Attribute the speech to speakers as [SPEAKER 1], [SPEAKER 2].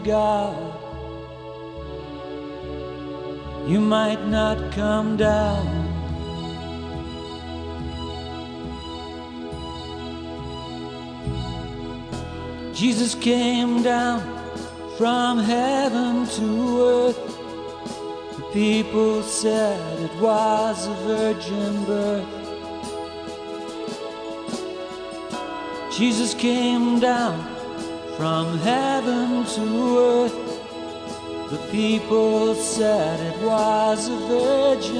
[SPEAKER 1] God, you might not come down. Jesus came down from heaven to earth. The people said it was a virgin birth. Jesus came down from heaven to earth. The people said it was a virgin